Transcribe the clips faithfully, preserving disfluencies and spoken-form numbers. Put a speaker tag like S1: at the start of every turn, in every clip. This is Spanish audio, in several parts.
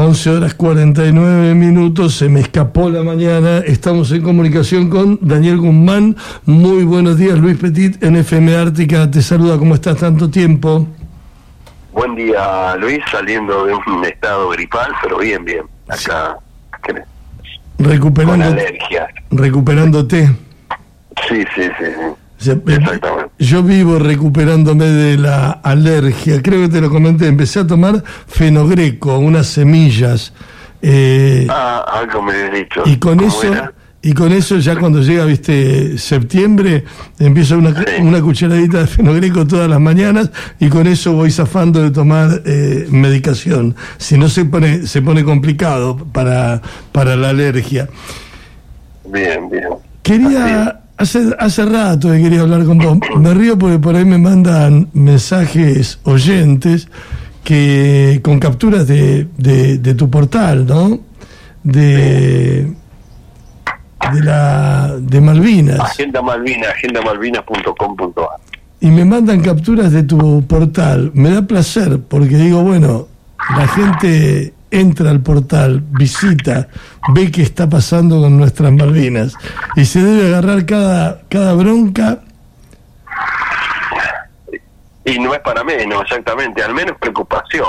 S1: once horas cuarenta y nueve minutos, se me escapó la mañana. Estamos en comunicación con Daniel Guzmán. Muy buenos días, Luis Petit, en F M Ártica. Te saluda, ¿cómo estás? Tanto tiempo.
S2: Buen día, Luis, saliendo de un estado gripal, pero bien, bien. Acá, ¿qué?
S1: Recuperando,
S2: con alergia.
S1: Recuperándote.
S2: Sí, sí, sí, sí.
S1: O sea,
S2: Exactamente.
S1: Yo vivo recuperándome de la alergia. Creo que te lo comenté. Empecé a tomar fenogreco, unas semillas. Eh,
S2: ah, algo me has dicho.
S1: Y con eso... Era? Y con eso ya cuando llega, viste, septiembre, empiezo una, sí. una cucharadita de fenogreco todas las mañanas y con eso voy zafando de tomar eh, medicación. Si no se pone se pone complicado para, para la alergia.
S2: Bien, bien.
S1: Quería, hace, hace rato que quería hablar con vos. Me río porque por ahí me mandan mensajes oyentes que con capturas de, de, de tu portal, ¿no? De... Sí. de la de Malvinas.
S2: Agenda Malvinas, agenda malvinas punto com punto a r.
S1: Y me mandan capturas de tu portal. Me da placer porque digo, bueno, la gente entra al portal, visita, ve qué está pasando con nuestras Malvinas y se debe agarrar cada cada bronca.
S2: Y no es para menos, exactamente, al menos preocupación.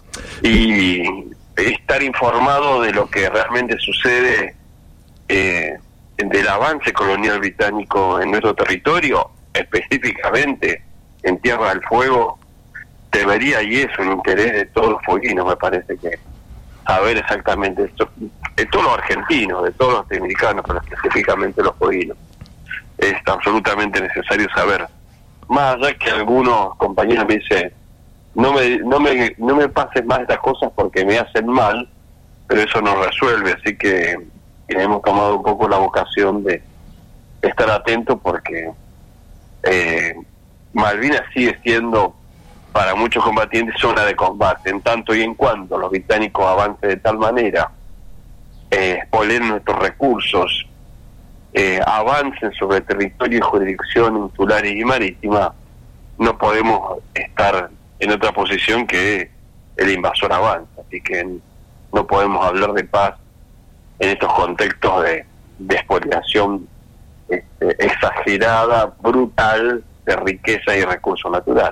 S2: Y estar informado de lo que realmente sucede Eh, del avance colonial británico en nuestro territorio, específicamente en Tierra del Fuego, debería, y es un interés de todos los fueguinos, me parece, que saber exactamente esto, de todos los argentinos, de todos los latinoamericanos, pero específicamente los fueguinos. Es absolutamente necesario saber. Más allá que algunos compañeros me dicen, no me, no me, no me pases más estas cosas porque me hacen mal, pero eso no resuelve, así que hemos tomado un poco la vocación de estar atentos porque eh, Malvinas sigue siendo para muchos combatientes zona de combate, en tanto y en cuanto los británicos avancen de tal manera, eh, spoilen nuestros recursos, eh, avancen sobre territorio y jurisdicción insulares y marítima, no podemos estar en otra posición que el invasor avanza, así que no podemos hablar de paz en estos contextos de, de expoliación este, exagerada, brutal, de riqueza y recurso natural.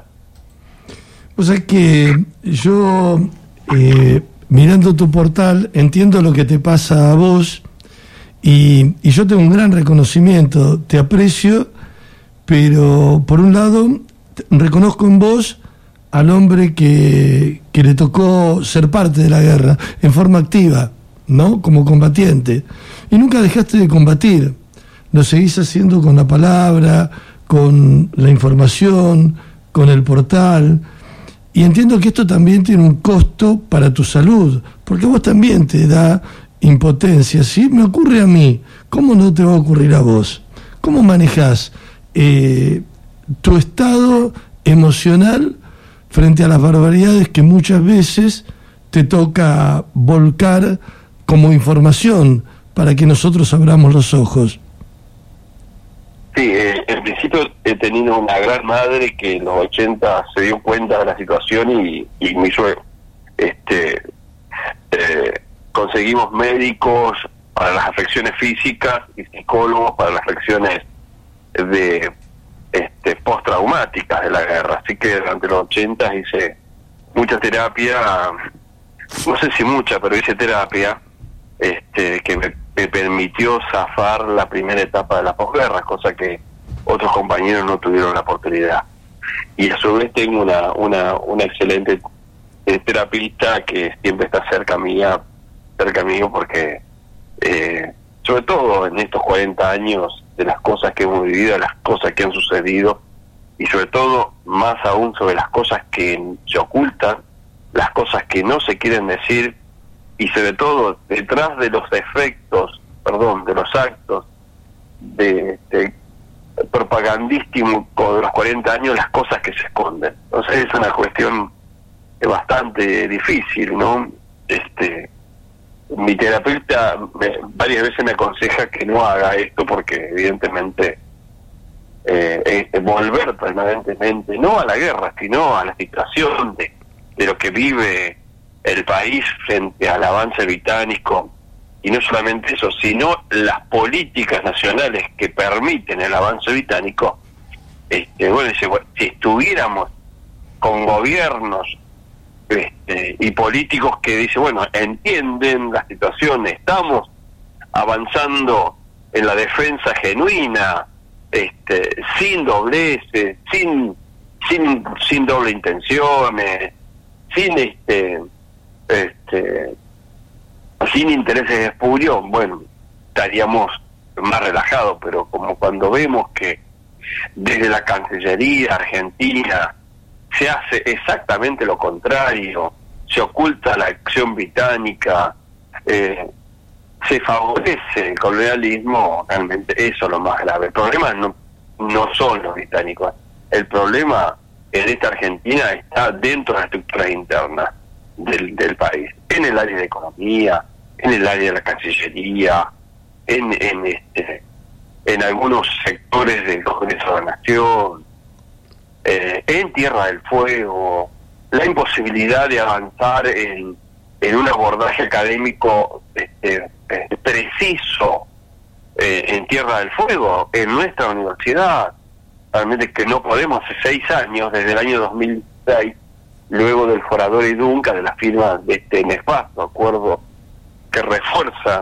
S1: O sea que yo, eh, mirando tu portal, entiendo lo que te pasa a vos y, y yo tengo un gran reconocimiento, te aprecio, pero por un lado reconozco en vos al hombre que, que le tocó ser parte de la guerra en forma activa, ¿no? Como combatiente. Y nunca dejaste de combatir. Lo seguís haciendo con la palabra, con la información, con el portal. Y entiendo que esto también tiene un costo para tu salud, porque vos también te da impotencia. Si me ocurre a mí, ¿cómo no te va a ocurrir a vos? ¿Cómo manejás eh, tu estado emocional frente a las barbaridades que muchas veces te toca volcar como información para que nosotros abramos los ojos?
S2: Sí, eh, en principio he tenido una gran madre que en los ochenta se dio cuenta de la situación y, y me hizo, este, eh, conseguimos médicos para las afecciones físicas y psicólogos para las afecciones de este, postraumáticas de la guerra, así que durante los ochenta hice mucha terapia, no sé si mucha, pero hice terapia Este, que me, me permitió zafar la primera etapa de la posguerra, cosa que otros compañeros no tuvieron la oportunidad. Y a su vez tengo una una, una excelente eh, terapista que siempre está cerca mía, cerca mío, porque eh, sobre todo en estos cuarenta años de las cosas que hemos vivido, las cosas que han sucedido, y sobre todo, más aún, sobre las cosas que se ocultan, las cosas que no se quieren decir, y sobre todo detrás de los efectos, perdón, de los actos de, de propagandísticos de los cuarenta años, las cosas que se esconden. Entonces es una cuestión bastante difícil, ¿no? Este, mi terapeuta me, varias veces me aconseja que no haga esto porque evidentemente eh, eh, volver permanentemente, no a la guerra, sino a la situación de, de lo que vive el país frente al avance británico, y no solamente eso, sino las políticas nacionales que permiten el avance británico. Este, bueno, dice, bueno, si estuviéramos con gobiernos este, y políticos que dicen, bueno, entienden la situación, estamos avanzando en la defensa genuina, este, sin dobleces, sin sin sin doble intenciones, sin este este sin intereses espurios, bueno, estaríamos más relajados. Pero como cuando vemos que desde la Cancillería Argentina se hace exactamente lo contrario, se oculta la acción británica, eh, se favorece el colonialismo, realmente eso es lo más grave. El problema no, no son los británicos, el problema en esta Argentina está dentro de las estructuras internas del, del país, en el área de economía, en el área de la Cancillería, en, en este en algunos sectores del Congreso de la Nación, eh, en Tierra del Fuego, la imposibilidad de avanzar en, en un abordaje académico este, este, preciso eh, en Tierra del Fuego, en nuestra universidad. Realmente que no podemos, hace seis años, desde el año dos mil seis, luego del Forador y Dunca, de la firma de este nefasto acuerdo que refuerza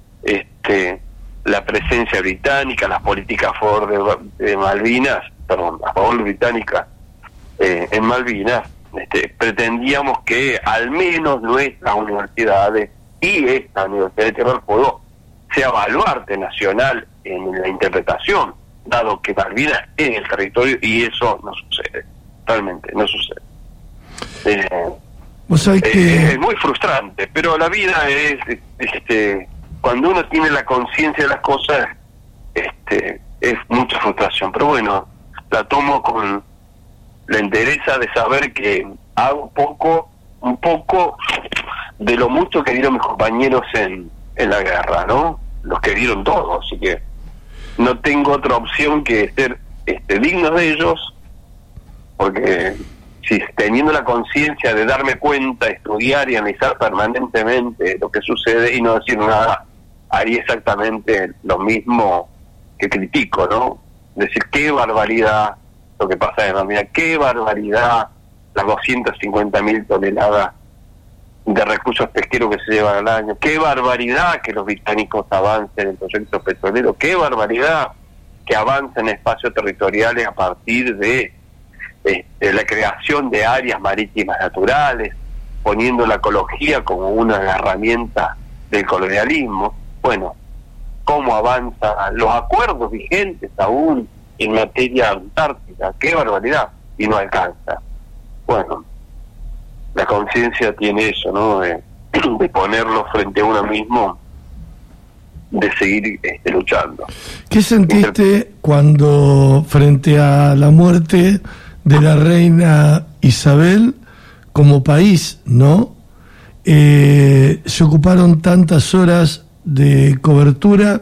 S2: este la presencia británica, las políticas a favor de, de Malvinas, perdón, a favor británica eh, en Malvinas, este, pretendíamos que al menos nuestras universidades y esta Universidad de Tierra del Fuego sea baluarte nacional en la interpretación, dado que Malvinas es en el territorio y eso no sucede, realmente no sucede. Eh,
S1: ¿Vos sabés
S2: eh,
S1: que...
S2: Es muy frustrante, pero la vida es, este cuando uno tiene la conciencia de las cosas, este es mucha frustración. Pero bueno, la tomo con la entereza de saber que hago un poco, un poco de lo mucho que dieron mis compañeros en, en la guerra, ¿no? Los que dieron todo, así que no tengo otra opción que ser este, digno de ellos, porque si teniendo la conciencia de darme cuenta, estudiar y analizar permanentemente lo que sucede y no decir nada, haría exactamente lo mismo que critico, ¿no? Decir, qué barbaridad lo que pasa en Malvinas, qué barbaridad las doscientas cincuenta mil toneladas de recursos pesqueros que se llevan al año, qué barbaridad que los británicos avancen en proyectos petroleros, qué barbaridad que avancen en espacios territoriales a partir de, de, de la creación de áreas marítimas naturales, poniendo la ecología como una herramienta del colonialismo. Bueno, cómo avanzan los acuerdos vigentes aún en materia antártica, qué barbaridad, y no alcanza. Bueno, la conciencia tiene eso, ¿no? De, de ponerlo frente a uno mismo, de seguir este, luchando.
S1: ¿Qué sentiste cuando, frente a la muerte de la reina Isabel, como país, ¿no? Eh, se ocuparon tantas horas de cobertura.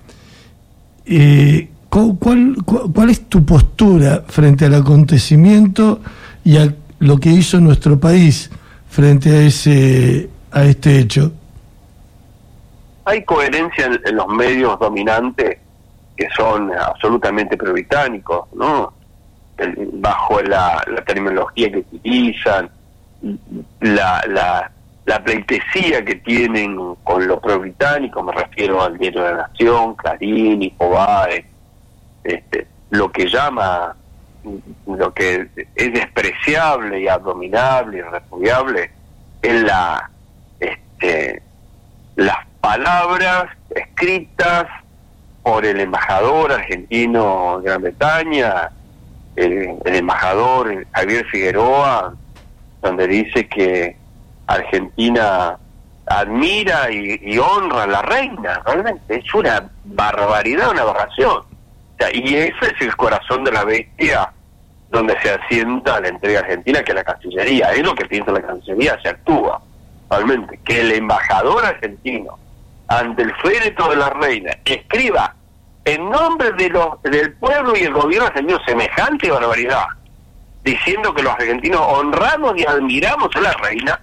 S1: Eh, ¿cuál, cuál, ¿Cuál es tu postura frente al acontecimiento y a lo que hizo nuestro país frente a ese a este hecho?
S2: Hay coherencia en, en los medios dominantes que son absolutamente pro-británicos, ¿no? El, bajo la, la terminología que utilizan, la, la la pleitesía que tienen con lo pro-británico, me refiero al Diario de la Nación, Clarín, Infobae, este, lo que llama, lo que es despreciable y abominable y repudiable es la, este, las palabras escritas por el embajador argentino de Gran Bretaña, el, el embajador Javier Figueroa, donde dice que Argentina admira y, y honra a la reina. Realmente es una barbaridad, una aberración. O sea, y ese es el corazón de la bestia donde se asienta la entrega argentina, que es la Cancillería. Es lo que piensa la Cancillería, se actúa realmente. Que el embajador argentino, ante el féretro de la reina, escriba en nombre de los del pueblo y el gobierno argentino semejante barbaridad, diciendo que los argentinos honramos y admiramos a la reina,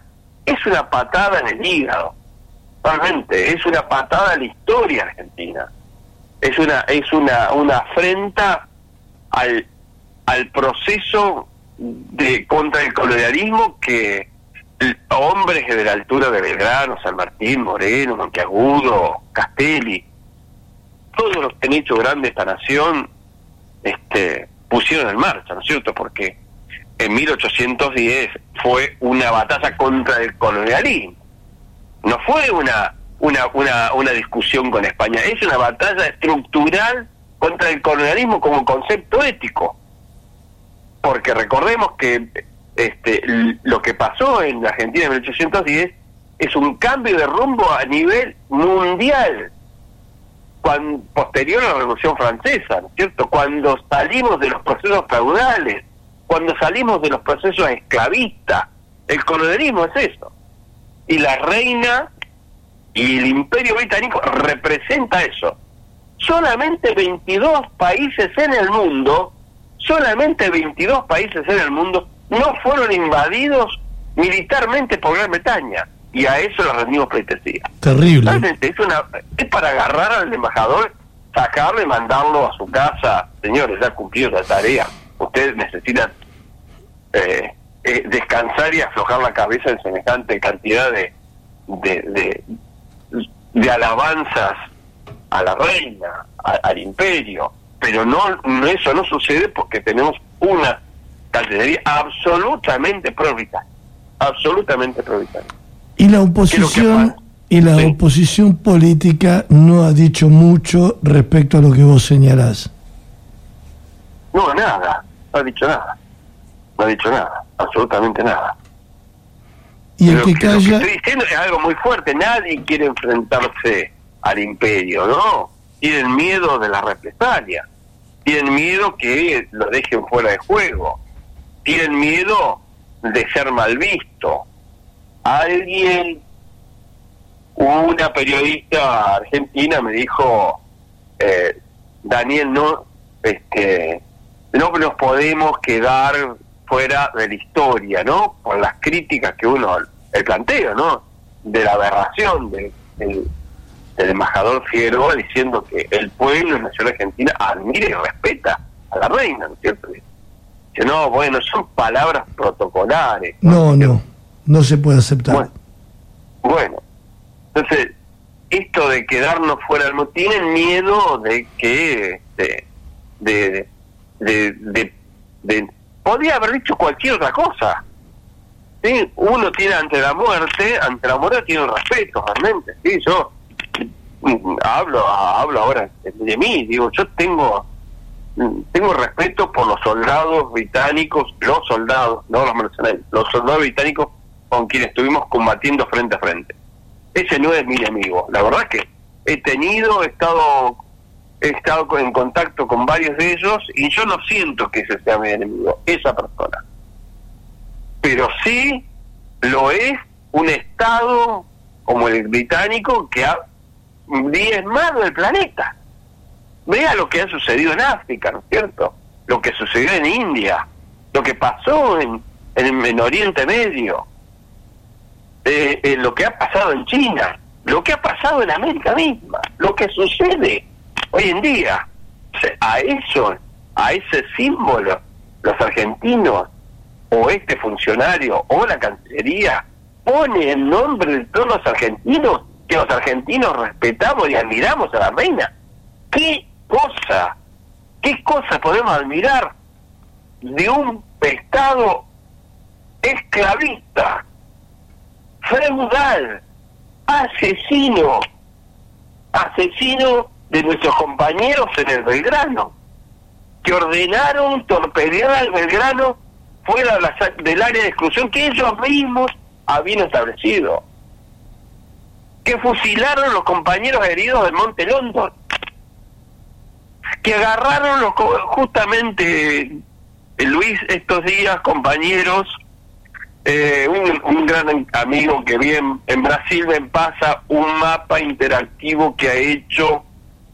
S2: es una patada en el hígado, realmente, es una patada a la historia argentina, es una es una una afrenta al al proceso de contra el colonialismo que hombres de la altura de Belgrano, San Martín, Moreno, Monteagudo, Castelli, todos los que han hecho grande esta nación, este, pusieron en marcha, ¿no es cierto? Porque en mil ochocientos diez fue una batalla contra el colonialismo, no fue una una una una discusión con España, es una batalla estructural contra el colonialismo como concepto ético, porque recordemos que este lo que pasó en la Argentina en mil ochocientos diez es un cambio de rumbo a nivel mundial, cuando, posterior a la Revolución Francesa, ¿no es cierto? Cuando salimos de los procesos feudales, cuando salimos de los procesos esclavistas, el colonialismo es eso. Y la reina y el Imperio Británico representa eso. Solamente veintidós países en el mundo, solamente veintidós países en el mundo no fueron invadidos militarmente por Gran Bretaña, y a eso le rendimos pleitesía.
S1: Terrible.
S2: Realmente es una es para agarrar al embajador, sacarlo y mandarlo a su casa. Señores, ya cumplió la tarea. Ustedes necesitan eh, eh, descansar y aflojar la cabeza en semejante cantidad de de, de, de alabanzas a la reina, a, al imperio. Pero no, no eso no sucede porque tenemos una Cancillería absolutamente prioritaria, absolutamente prioritaria.
S1: Y la oposición y la sí. oposición política no ha dicho mucho respecto a lo que vos señalás.
S2: No, nada, no ha dicho nada, no ha dicho nada, absolutamente nada.
S1: Y el que, que calla...
S2: Lo que estoy diciendo es algo muy fuerte, nadie quiere enfrentarse al imperio, ¿no? Tienen miedo de la represalia, tienen miedo que lo dejen fuera de juego, tienen miedo de ser mal visto. Alguien, una periodista argentina me dijo, eh, Daniel, no, este, no nos podemos quedar fuera de la historia, ¿no? Por las críticas que uno, el planteo, ¿no? De la aberración de, de, del embajador Figueroa diciendo que el pueblo nacional argentina admira y respeta a la reina, ¿no es cierto? Que no, bueno, son palabras protocolares.
S1: No, no, no, no se puede aceptar.
S2: Bueno, bueno, entonces, esto de quedarnos fuera del mundo, tienen miedo de que, de, de, de, de, de, podría haber dicho cualquier otra cosa. ¿Sí? Uno tiene ante la muerte, ante la muerte tiene un respeto, realmente. Sí, yo hablo, hablo ahora de mí, digo, yo tengo... tengo respeto por los soldados británicos, los soldados, no los mercenarios, los soldados británicos con quienes estuvimos combatiendo frente a frente. Ese no es mi enemigo. La verdad es que he tenido, he estado, he estado en contacto con varios de ellos y yo no siento que ese sea mi enemigo, esa persona. Pero sí lo es un Estado como el británico que ha diezmado el planeta. Vea lo que ha sucedido en África, ¿no es cierto? Lo que sucedió en India, lo que pasó en, en, en Oriente Medio, eh, eh, lo que ha pasado en China, lo que ha pasado en América misma, lo que sucede hoy en día. O sea, a eso, a ese símbolo, los argentinos, o este funcionario, o la Cancillería, pone el nombre de todos los argentinos, que los argentinos respetamos y admiramos a la reina. ¿Qué cosa, qué cosa podemos admirar de un Estado esclavista, feudal, asesino, asesino de nuestros compañeros en el Belgrano, que ordenaron torpedear al Belgrano fuera de la, del área de exclusión que ellos mismos habían establecido, que fusilaron a los compañeros heridos del Monte London, que agarraron los, justamente eh, Luis estos días, compañeros, eh, un, un gran amigo que vi en, en Brasil me pasa un mapa interactivo que ha hecho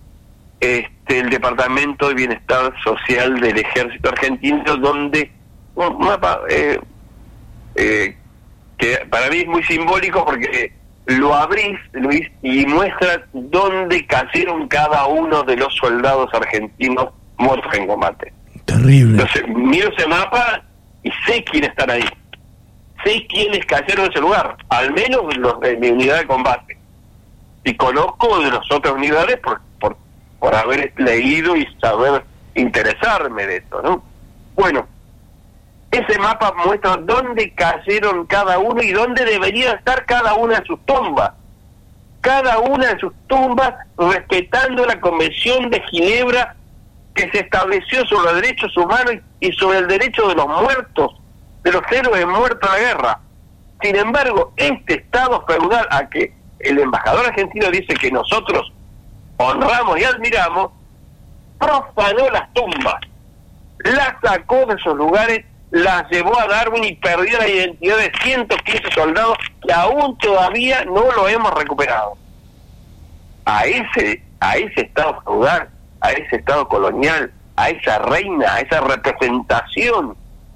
S2: este el Departamento de Bienestar Social del Ejército Argentino, donde un mapa eh, eh, que para mí es muy simbólico porque lo abrís, Luis, y muestra dónde cayeron cada uno de los soldados argentinos muertos en combate.
S1: Terrible.
S2: Entonces, miro ese mapa y sé quiénes están ahí. Sé quiénes cayeron en ese lugar, al menos los de mi unidad de combate. Y conozco de las otras unidades por, por, por haber leído y saber interesarme de esto, ¿no? Bueno, ese mapa muestra dónde cayeron cada uno y dónde debería estar cada una de sus tumbas. Cada una de sus tumbas respetando la Convención de Ginebra que se estableció sobre los derechos humanos y sobre el derecho de los muertos, de los héroes muertos en la guerra. Sin embargo, este Estado feudal a que el embajador argentino dice que nosotros honramos y admiramos, profanó las tumbas, las sacó de esos lugares, las llevó a Darwin y perdió la identidad de ciento quince soldados que aún todavía no lo hemos recuperado. A ese, a ese Estado feudal, a ese Estado colonial, a esa reina, a esa representación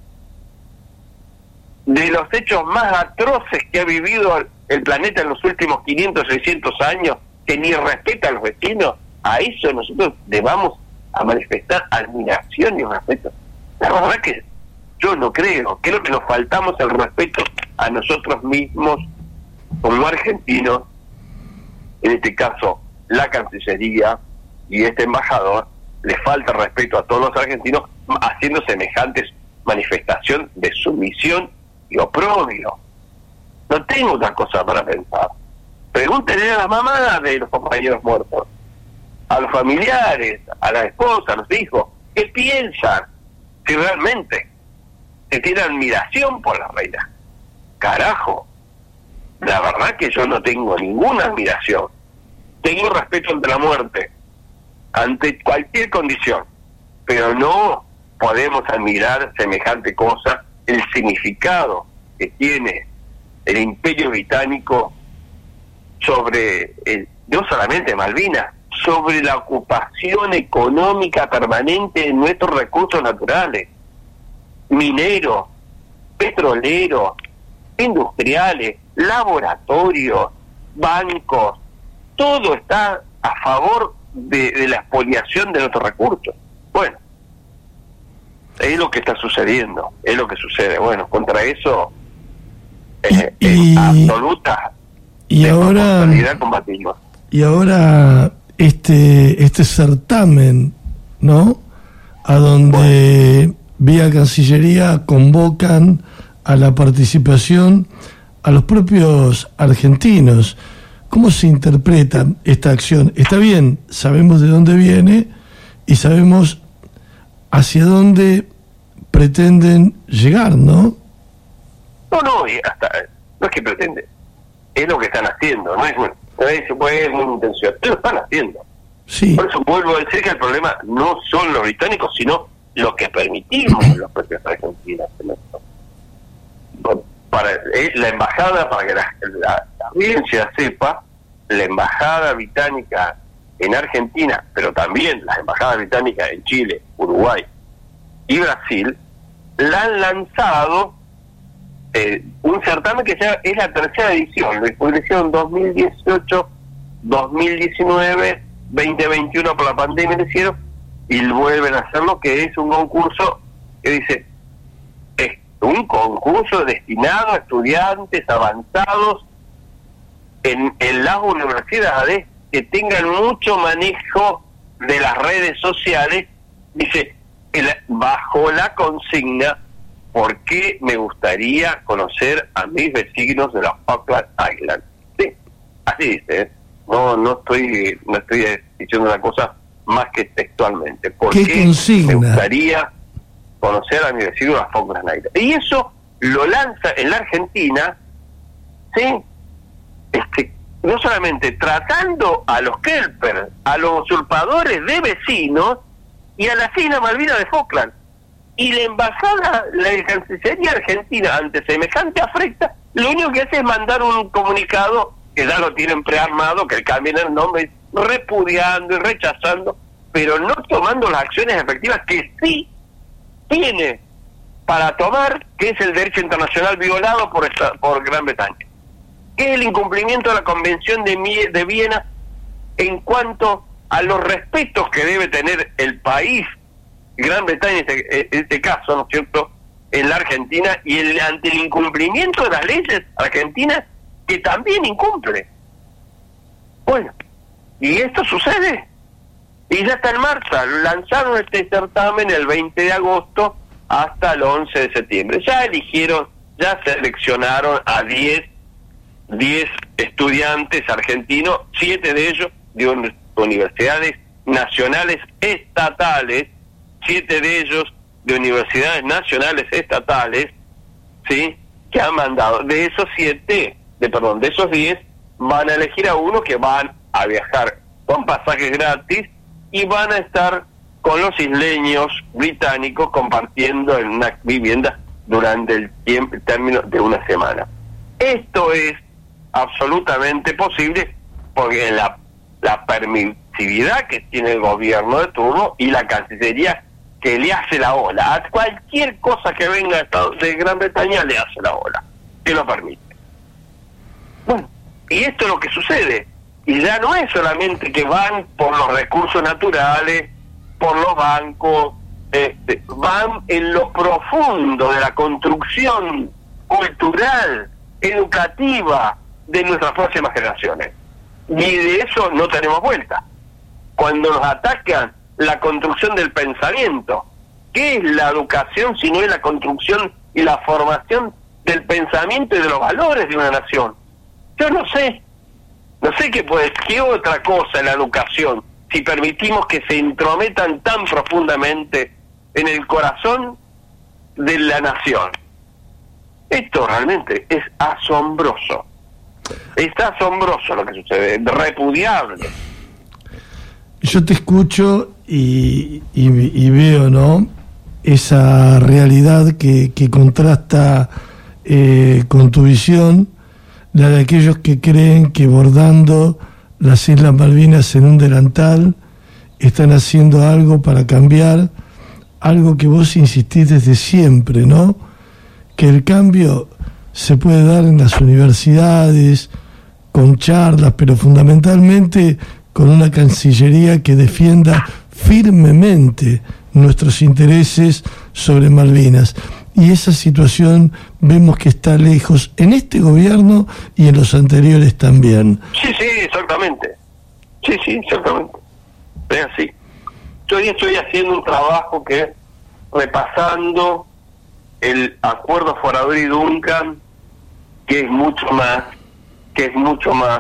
S2: de los hechos más atroces que ha vivido el planeta en los últimos quinientos, seiscientos años, que ni respeta a los vecinos, a eso nosotros debamos a manifestar admiración y respeto. La verdad que yo no creo, creo que nos faltamos el respeto a nosotros mismos como argentinos, en este caso la Cancillería y este embajador, le falta respeto a todos los argentinos haciendo semejantes manifestación de sumisión y oprobio. No tengo otra cosa para pensar. Pregúntenle a las mamás de los compañeros muertos, a los familiares, a la esposa, a los hijos, ¿qué piensan? Si realmente se tiene admiración por la reina. Carajo, la verdad que yo no tengo ninguna admiración. Tengo respeto ante la muerte, ante cualquier condición, pero no podemos admirar semejante cosa, el significado que tiene el Imperio Británico sobre, el, no solamente Malvinas, sobre la ocupación económica permanente de nuestros recursos naturales, mineros, petroleros, industriales, laboratorios, bancos, todo está a favor de, de la expoliación de nuestros recursos. Bueno, es lo que está sucediendo, es lo que sucede. Bueno, contra eso eh,
S1: y,
S2: es absoluta
S1: y ahora
S2: combatimos.
S1: Y ahora este este certamen, ¿no? A donde bueno, vía Cancillería convocan a la participación a los propios argentinos. ¿Cómo se interpreta esta acción? Está bien, sabemos de dónde viene y sabemos hacia dónde pretenden llegar, ¿no?
S2: No, no, y hasta, no es que pretenden, es lo que están haciendo, no es, bueno, no es, pues, una intención, lo están haciendo.
S1: Sí.
S2: Por eso vuelvo a decir que el problema no son los británicos, sino lo que permitimos los propios argentinos. Para es la embajada, para que la, la, la audiencia sepa, la embajada británica en Argentina, pero también las embajadas británicas en Chile, Uruguay y Brasil, la han lanzado eh, un certamen que ya es la tercera edición, lo hicieron dos mil dieciocho, dos mil diecinueve, veinte veintiuno por la pandemia lo hicieron, y vuelven a hacerlo, que es un concurso que dice, es un concurso destinado a estudiantes avanzados en, en las universidades que tengan mucho manejo de las redes sociales, dice, el, bajo la consigna, ¿por qué me gustaría conocer a mis vecinos de las Falkland Islands? Sí, así dice, ¿eh? No, no estoy, no estoy diciendo una cosa más que textualmente. ¿Por qué,
S1: ¿Qué consigna?
S2: Me gustaría conocer a mi vecino de las Falkland Islands? Y eso lo lanza en la Argentina, ¿sí? Este, no solamente tratando a los kelpers, a los usurpadores de vecinos y a las Islas Malvinas de Falkland. Y la embajada, la Cancillería Argentina, ante semejante afrenta, lo único que hace es mandar un comunicado que ya lo tienen prearmado, que cambien el nombre, repudiando y rechazando, pero no tomando las acciones efectivas que sí tiene para tomar, que es el derecho internacional violado por, esta, por Gran Bretaña, que es el incumplimiento de la Convención de, Mie, de Viena en cuanto a los respetos que debe tener el país, Gran Bretaña en este, en este caso, ¿no es cierto?, en la Argentina, y el, ante el incumplimiento de las leyes argentinas, que también incumple. Bueno, y esto sucede, y ya está en marcha. Lanzaron este certamen el veinte de agosto hasta el once de septiembre. Ya eligieron, ya seleccionaron a diez estudiantes argentinos, siete de ellos de un, universidades nacionales estatales, siete de ellos de universidades nacionales estatales, ¿sí?, que han mandado. De esos siete, de perdón, de esos diez, van a elegir a uno que van a viajar con pasajes gratis y van a estar con los isleños británicos compartiendo en una vivienda durante el tiempo, el término de una semana. Esto es absolutamente posible porque la, la permisividad que tiene el gobierno de turno y la Cancillería, que le hace la ola a cualquier cosa que venga de, Estados, de Gran Bretaña, le hace la ola, que lo permite. Bueno, y esto es lo que sucede, y ya no es solamente que van por los recursos naturales, por los bancos, este, van en lo profundo de la construcción cultural, educativa de nuestras próximas generaciones, y de eso no tenemos vuelta. Cuando nos atacan la construcción del pensamiento, ¿qué es la educación si no es la construcción y la formación del pensamiento y de los valores de una nación? Yo no sé, no sé qué puede, qué otra cosa en la educación, si permitimos que se intrometan tan profundamente en el corazón de la nación. Esto realmente es asombroso, es asombroso lo que sucede, repudiable.
S1: Yo te escucho y, y, y veo, ¿no?, esa realidad que, que contrasta eh, con tu visión, la de aquellos que creen que bordando las Islas Malvinas en un delantal están haciendo algo para cambiar, algo que vos insistís desde siempre, ¿no?, que el cambio se puede dar en las universidades, con charlas, pero fundamentalmente con una Cancillería que defienda firmemente nuestros intereses sobre Malvinas. Y esa situación vemos que está lejos en este gobierno y en los anteriores también.
S2: Sí, sí, exactamente. Sí, sí, exactamente. Es así. Yo hoy estoy haciendo un trabajo que, repasando el acuerdo Foradorí-Duncan, que es mucho más, que es mucho más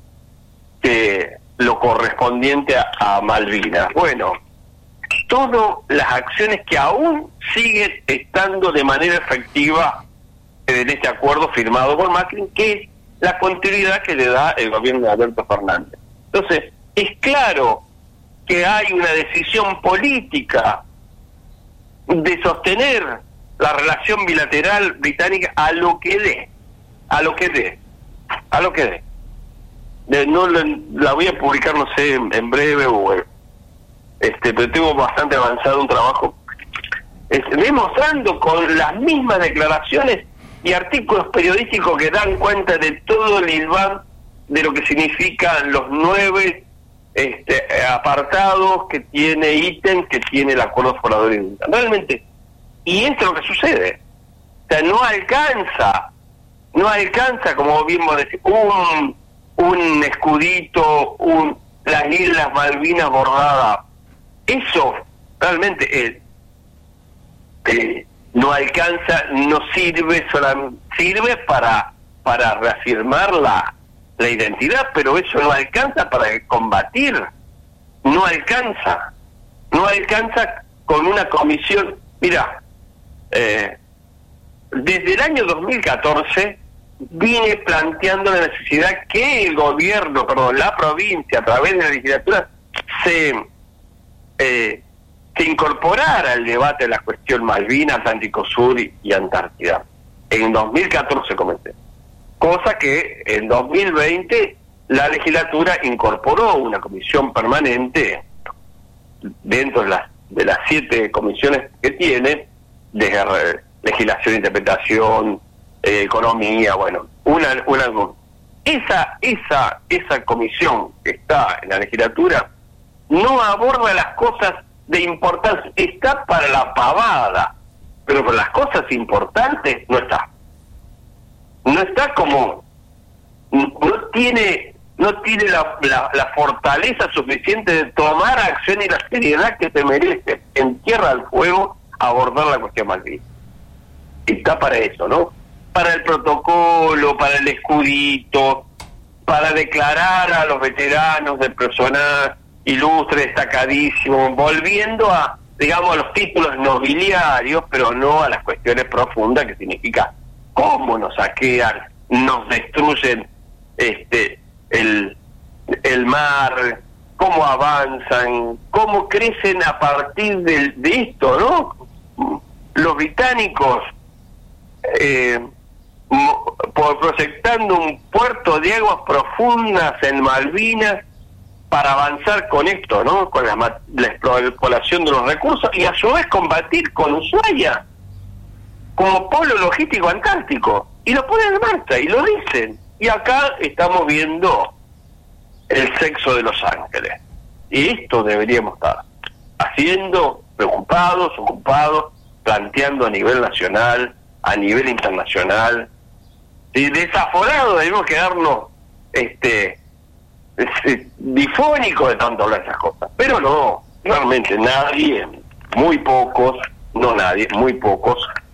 S2: que lo correspondiente a, a Malvinas. Bueno, todas las acciones que aún siguen estando de manera efectiva en este acuerdo firmado por Macri, que es la continuidad que le da el gobierno de Alberto Fernández. Entonces, es claro que hay una decisión política de sostener la relación bilateral británica a lo que dé, a lo que dé, a lo que dé. De, no la voy a publicar, no sé, en, en breve, o este, pero tengo bastante avanzado un trabajo este, demostrando con las mismas declaraciones y artículos periodísticos que dan cuenta de todo el hilván de lo que significan los nueve este, apartados que tiene, ítem que tiene el acuerdo Foradorí. Realmente, y esto es lo que sucede. O sea, no alcanza, no alcanza, como vimos decir, un un escudito, un las Islas Malvinas bordada. Eso realmente es, eh, no alcanza, no sirve, solamente sirve para para reafirmar la, la identidad, pero eso no alcanza para combatir, no alcanza, no alcanza con una comisión. Mira, eh, desde el año dos mil catorce vine planteando la necesidad que el gobierno, perdón, la provincia, a través de la legislatura, se, eh, se incorporara al debate de la cuestión Malvinas, Atlántico Sur y, y Antártida. En dos mil catorce comencé. Cosa que en dos mil veinte la legislatura incorporó una comisión permanente dentro de las, de las siete comisiones que tiene, de legislación, interpretación, eh, economía, bueno, una, una esa, esa, esa comisión que está en la legislatura no aborda las cosas de importancia, está para la pavada, pero para las cosas importantes no está. No está como, no tiene, no tiene la, la, la fortaleza suficiente de tomar acción y la seriedad que se merece en tierra del fuego abordar la cuestión Malvinas. Está para eso, ¿no? Para el protocolo, para el escudito, para declarar a los veteranos de personas ilustres, destacadísimos, volviendo a, digamos, a los títulos nobiliarios, pero no a las cuestiones profundas que significa cómo nos saquean, nos destruyen este el, el mar, cómo avanzan, cómo crecen a partir de, de esto, ¿no? Los británicos eh, por proyectando un puerto de aguas profundas en Malvinas para avanzar con esto, ¿no? Con la, la exploración de los recursos y a su vez combatir con Ushuaia como polo logístico antártico, y lo ponen en marcha y lo dicen, y acá estamos viendo el sexo de los ángeles, y esto deberíamos estar haciendo, preocupados, ocupados, planteando a nivel nacional, a nivel internacional, y desaforados debemos quedarnos este difónicos de tanto hablar esas cosas, pero no, realmente nadie, muy pocos, no nadie, muy pocos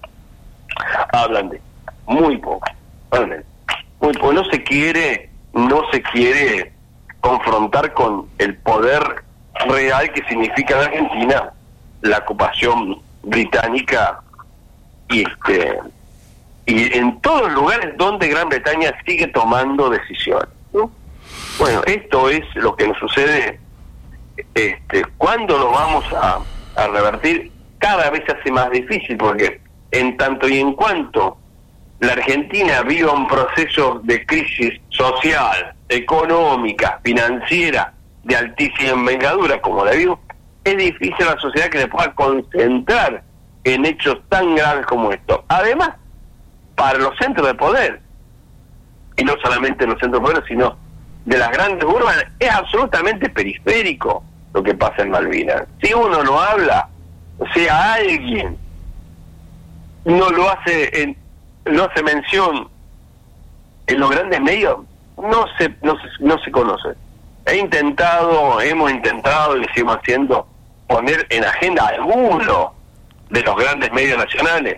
S2: hablan de, muy pocos, realmente, muy pocos, no se quiere, no se quiere confrontar con el poder real que significa en Argentina la ocupación británica y este y en todos los lugares donde Gran Bretaña sigue tomando decisiones, ¿no? Bueno, esto es lo que nos sucede. Este, ¿cuándo lo vamos a, a revertir? Cada vez se hace más difícil, porque en tanto y en cuanto la Argentina viva un proceso de crisis social, económica, financiera, de altísima envergadura, como la vivo, es difícil a la sociedad que se pueda concentrar en hechos tan graves como esto. Además, para los centros de poder, y no solamente los centros de poder, sino de las grandes urbes, es absolutamente periférico lo que pasa en Malvinas. Si uno no habla, o sea, alguien no lo hace, en, no hace mención en los grandes medios, no se, no se, no se conoce. He intentado, hemos intentado y lo seguimos haciendo, poner en agenda alguno de los grandes medios nacionales,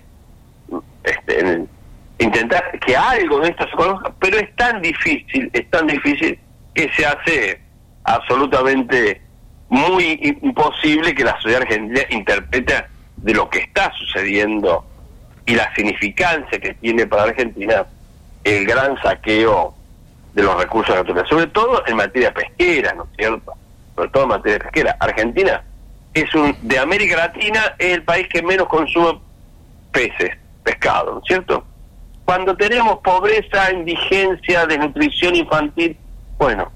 S2: este, en, intentar que algo de esto se conozca, pero es tan difícil, es tan difícil que se hace absolutamente muy imposible que la sociedad argentina interprete de lo que está sucediendo y la significancia que tiene para Argentina el gran saqueo de los recursos naturales, sobre todo en materia pesquera, ¿no es cierto? Sobre todo en materia pesquera. Argentina es un, de América Latina, es el país que menos consume peces, pescado, ¿no es cierto? Cuando tenemos pobreza, indigencia, desnutrición infantil, bueno,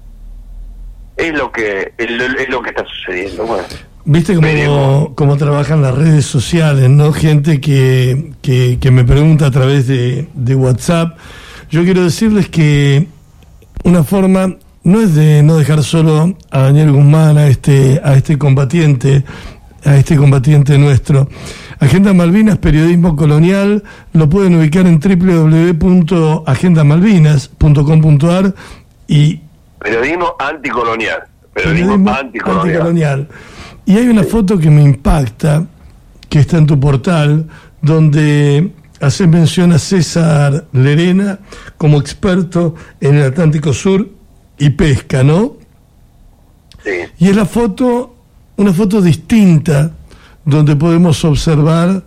S2: es lo que es lo, es lo que está sucediendo. Bueno,
S1: viste cómo, cómo trabajan las redes sociales, ¿no? Gente que, que, que me pregunta a través de, de WhatsApp. Yo quiero decirles que una forma no es de no dejar solo a Daniel Guzmán, a este, a este combatiente, a este combatiente nuestro. Agenda Malvinas, periodismo colonial, lo pueden ubicar en doble u doble u doble u punto agenda malvinas punto com punto a r y
S2: periodismo anticolonial, periodismo, periodismo anticolonial.
S1: anticolonial. Y hay una foto que me impacta, que está en tu portal, donde haces mención a César Lerena como experto en el Atlántico Sur y pesca, ¿no?
S2: Sí.
S1: Y es la foto, una foto distinta, donde podemos observar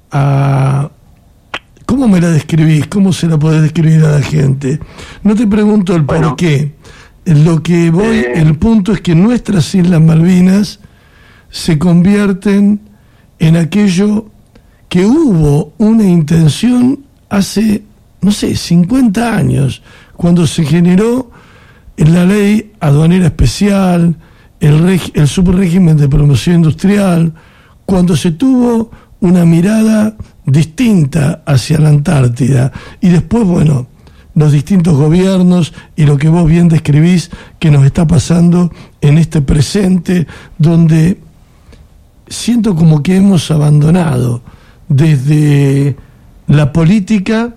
S1: a... ¿Cómo me la describís? ¿Cómo se la podés describir a la gente? No te pregunto el
S2: bueno,
S1: por qué. Lo que voy, eh... el punto es que nuestras Islas Malvinas se convierten en aquello que hubo una intención hace, no sé, cincuenta años, cuando se generó la ley aduanera especial, el, reg- el subrégimen de promoción industrial, cuando se tuvo una mirada distinta hacia la Antártida. Y después, bueno, los distintos gobiernos y lo que vos bien describís que nos está pasando en este presente, donde siento como que hemos abandonado desde la política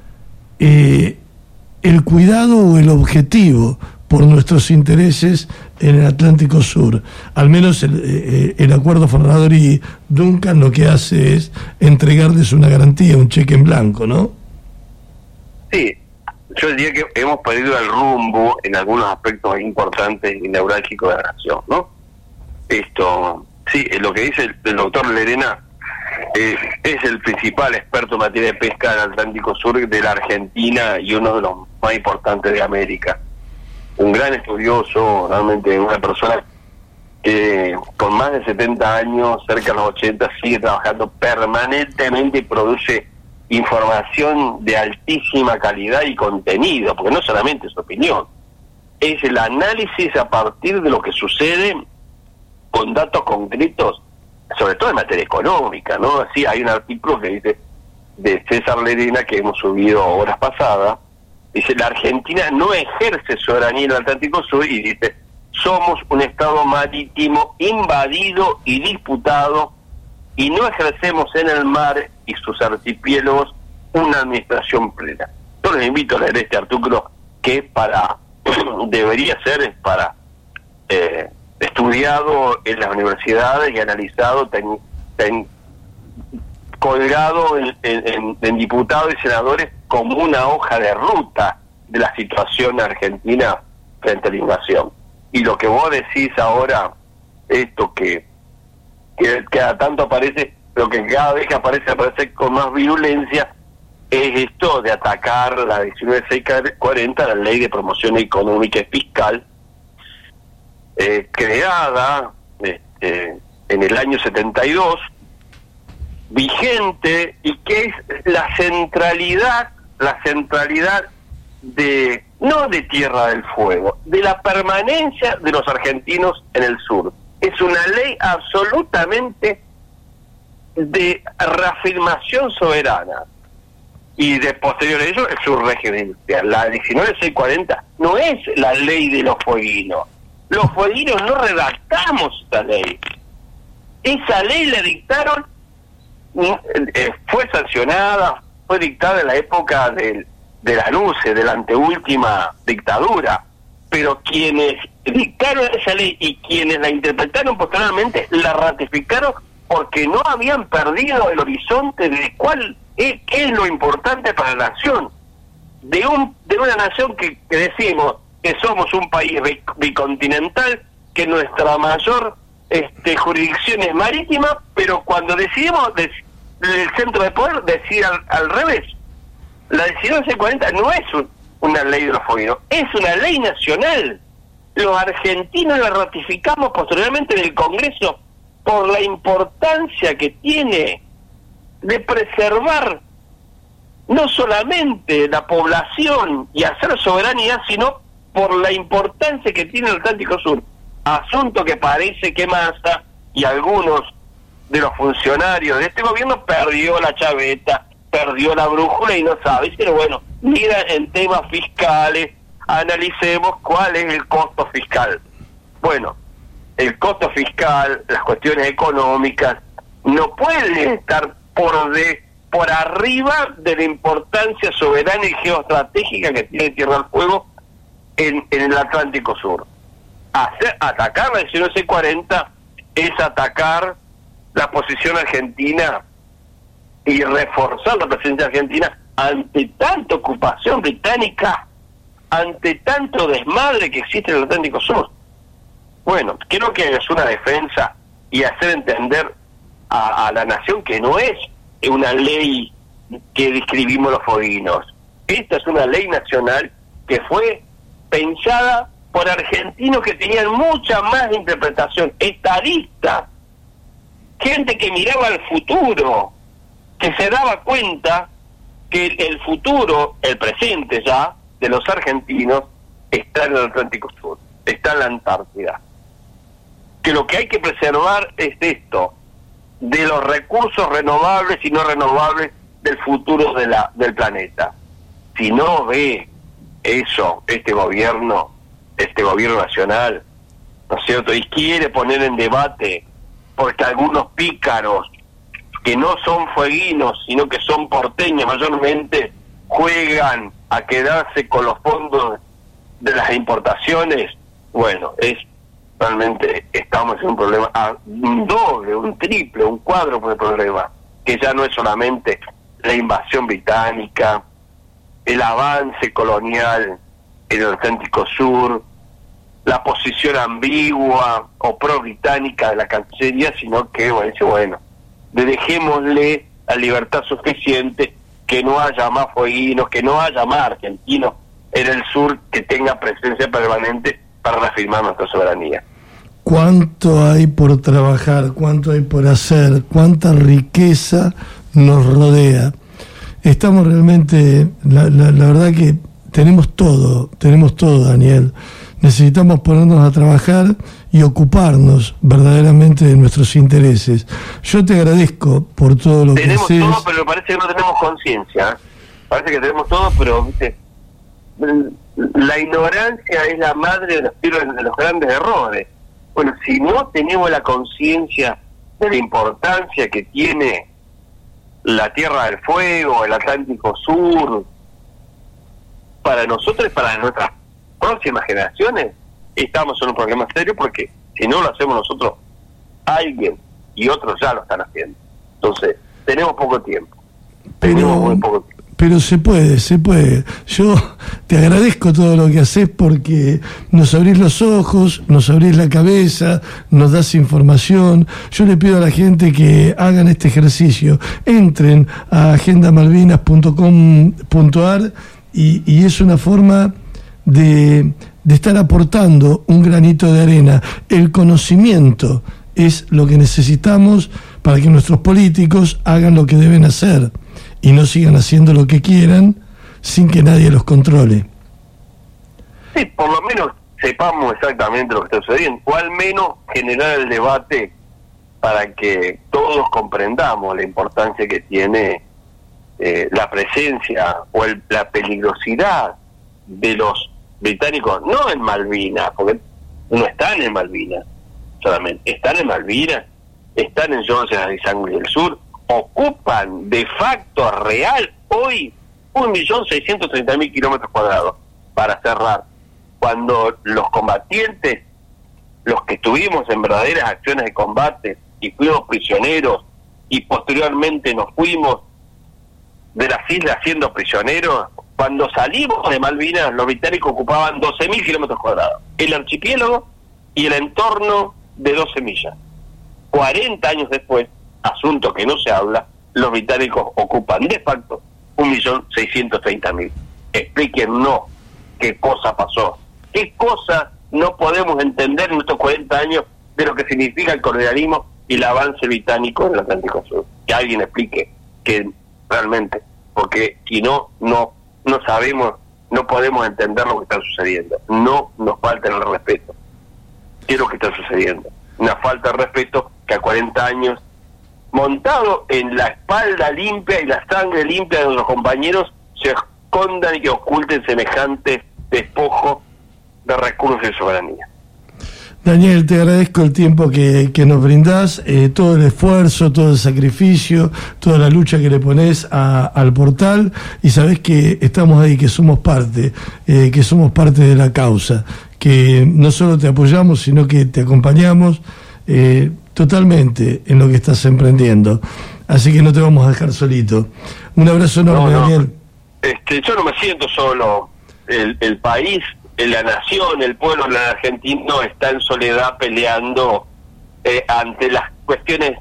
S1: eh, el cuidado o el objetivo por nuestros intereses en el Atlántico Sur. Al menos el, eh, el acuerdo Fornador y Duncan lo que hace es entregarles una garantía, un cheque en blanco, ¿no?
S2: Sí, yo diría que hemos perdido el rumbo en algunos aspectos importantes y neurálgicos de la nación, ¿no? Esto, sí, lo que dice el, el doctor Lerena eh, es el principal experto en materia de pesca del Atlántico Sur de la Argentina y uno de los más importantes de América. Un gran estudioso, realmente una persona que con más de setenta años, cerca de los ochenta, sigue trabajando permanentemente y produce información de altísima calidad y contenido, porque no solamente es opinión, es el análisis a partir de lo que sucede con datos concretos, sobre todo en materia económica, ¿no? Así hay un artículo que dice, de César Lerena, que hemos subido horas pasadas, dice, la Argentina no ejerce soberanía en el Atlántico Sur, y dice, somos un estado marítimo invadido y disputado, y no ejercemos en el mar y sus archipiélagos una administración plena. Yo les invito a leer este artículo que para debería ser para eh, estudiado en las universidades y analizado, ten, ten, colgado en, en, en diputados y senadores como una hoja de ruta de la situación argentina frente a la invasión. Y lo que vos decís ahora, esto que que cada tanto aparece, pero que cada vez que aparece, aparece con más virulencia, es esto de atacar la diecinueve mil seiscientos cuarenta, la Ley de Promoción Económica y Fiscal, eh, creada este, en el año setenta y dos, vigente, y que es la centralidad, la centralidad de, no de Tierra del Fuego, de la permanencia de los argentinos en el sur. Es una ley absolutamente de reafirmación soberana. Y de posterior a ello, el surregencia. La diecinueve mil seiscientos cuarenta no es la ley de los fueguinos. Los fueguinos no redactamos esa ley. Esa ley la dictaron, eh, fue sancionada, fue dictada en la época del, de la Nuce, de la anteúltima dictadura. Pero quienes dictaron esa ley y quienes la interpretaron posteriormente la ratificaron porque no habían perdido el horizonte de cuál es, qué es lo importante para la nación. De un de una nación que, que decimos que somos un país bicontinental, que nuestra mayor este, jurisdicción es marítima, pero cuando decidimos des, el centro de poder decide al, al revés. La diecinueve mil cuarenta no es un una ley de los fueguinos, es una ley nacional. Los argentinos la ratificamos posteriormente en el Congreso por la importancia que tiene de preservar no solamente la población y hacer soberanía, sino por la importancia que tiene el Atlántico Sur. Asunto que parece que Massa y algunos de los funcionarios de este gobierno perdió la chaveta, perdió la brújula y no sabe. Pero bueno, mira, en temas fiscales, analicemos cuál es el costo fiscal. Bueno, el costo fiscal, las cuestiones económicas, no pueden estar por de por arriba de la importancia soberana y geoestratégica que tiene Tierra del Fuego en, en el Atlántico Sur. Hacer, atacar la diecinueve mil cuarenta es atacar la posición argentina y reforzar la presencia argentina ante tanta ocupación británica, ante tanto desmadre que existe en el Atlántico Sur. Bueno, creo que es una defensa y hacer entender a, a la nación que no es una ley que describimos los fueguinos. Esta es una ley nacional que fue pensada por argentinos que tenían mucha más interpretación, estadistas, gente que miraba al futuro, que se daba cuenta que el futuro, el presente ya, de los argentinos está en el Atlántico Sur, está en la Antártida. Que lo que hay que preservar es esto, de los recursos renovables y no renovables del futuro de la del planeta. Si no ve eso este gobierno, este gobierno nacional, ¿no es cierto?, y quiere poner en debate, porque algunos pícaros que no son fueguinos, sino que son porteños mayormente, juegan a quedarse con los fondos de las importaciones, bueno, es realmente estamos en un problema, a un doble, un triple, un cuádruple problema, que ya no es solamente la invasión británica, el avance colonial en el Atlántico Sur, la posición ambigua o pro-británica de la Cancillería, sino que, bueno, dice, bueno, dejémosle la libertad suficiente, que no haya más fueguinos, que no haya más argentinos en el sur que tenga presencia permanente para reafirmar nuestra soberanía.
S1: ¿Cuánto hay por trabajar? ¿Cuánto hay por hacer? ¿Cuánta riqueza nos rodea? Estamos realmente, la, la, la verdad que tenemos todo, tenemos todo, Daniel. Necesitamos ponernos a trabajar y ocuparnos verdaderamente de nuestros intereses. Yo te agradezco por todo lo
S2: tenemos
S1: que haces.
S2: Tenemos todo, pero parece que no tenemos conciencia. Parece que tenemos todo, pero ¿viste? La ignorancia es la madre de los, de los grandes errores. Bueno, si no tenemos la conciencia de la importancia que tiene la Tierra del Fuego, el Atlántico Sur, para nosotros y para nuestras próximas generaciones, estamos en un problema serio, porque si no lo hacemos nosotros, alguien y otros ya lo están haciendo. Entonces, tenemos poco tiempo.
S1: Pero,
S2: tenemos muy poco tiempo.
S1: Pero se puede, se puede. Yo te agradezco todo lo que haces, porque nos abrís los ojos, nos abrís la cabeza, nos das información. Yo le pido a la gente que hagan este ejercicio, entren a agenda malvinas punto com punto a r y, y es una forma de, de estar aportando un granito de arena. El conocimiento es lo que necesitamos para que nuestros políticos hagan lo que deben hacer y no sigan haciendo lo que quieran sin que nadie los controle.
S2: Sí, por lo menos sepamos exactamente lo que está sucediendo, o al menos generar el debate para que todos comprendamos la importancia que tiene eh, la presencia o el, la peligrosidad de los británicos, no en Malvinas, porque no están en Malvinas solamente, están en Malvinas, están en Georgia y Sangre del Sur, ocupan de facto real hoy un millón seiscientos treinta mil kilómetros cuadrados. Para cerrar, cuando los combatientes, los que estuvimos en verdaderas acciones de combate y fuimos prisioneros y posteriormente nos fuimos de las islas siendo prisioneros, cuando salimos de Malvinas, los británicos ocupaban doce mil kilómetros cuadrados, el archipiélago y el entorno de doce millas. cuarenta años después, asunto que no se habla, los británicos ocupan de facto un millón seiscientos treinta mil. Explíquennos qué cosa pasó, qué cosa no podemos entender en estos cuarenta años de lo que significa el colonialismo y el avance británico en el Atlántico Sur. Que alguien explique que realmente, porque si no, no, no sabemos, no podemos entender lo que está sucediendo. No nos falta el respeto. ¿Qué es lo que está sucediendo? Una falta de respeto que a cuarenta años, montado en la espalda limpia y la sangre limpia de nuestros compañeros, se escondan y oculten semejantes despojos de recursos y soberanía.
S1: Daniel, te agradezco el tiempo que, que nos brindás, eh, todo el esfuerzo, todo el sacrificio, toda la lucha que le ponés a, al portal, y sabés que estamos ahí, que somos parte, eh, que somos parte de la causa, que no solo te apoyamos, sino que te acompañamos eh, totalmente en lo que estás emprendiendo. Así que no te vamos a dejar solito. Un abrazo enorme, no, no. Daniel.
S2: Este, yo no me siento solo. El, el país, la nación, el pueblo argentino está en soledad peleando eh, ante las cuestiones.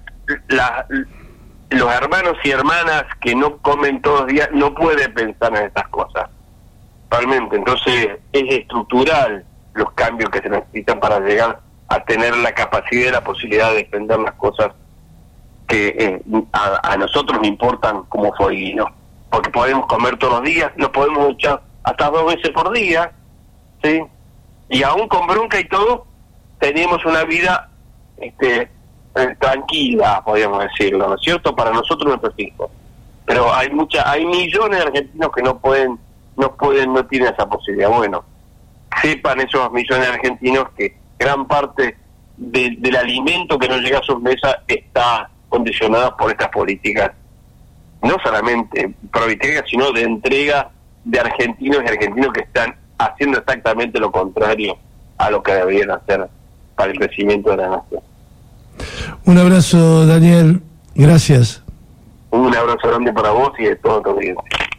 S2: La, los hermanos y hermanas que no comen todos los días no pueden pensar en estas cosas. Realmente, entonces es estructural los cambios que se necesitan para llegar a tener la capacidad y la posibilidad de defender las cosas que eh, a, a nosotros nos importan como fueguinos, porque podemos comer todos los días, nos podemos echar hasta dos veces por día, ¿sí? Y aún con bronca y todo, tenemos una vida este eh, tranquila, podríamos decirlo, ¿no es cierto?, para nosotros nuestros hijos. Pero hay mucha, hay millones de argentinos que no pueden, no pueden, no tienen esa posibilidad. Bueno, sepan esos millones de argentinos que gran parte de, del alimento que nos llega a sus mesas está condicionada por estas políticas, no solamente prioritarias, sino de entrega de argentinos y argentinos que están haciendo exactamente lo contrario a lo que deberían hacer para el crecimiento de la nación.
S1: Un abrazo, Daniel, gracias.
S2: Un abrazo grande para vos y de todo tu audiencia.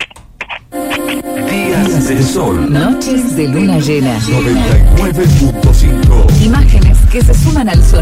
S3: Días de sol.
S4: Noches de luna llena.
S3: noventa y nueve punto cinco.
S4: Imágenes que se suman al sonido.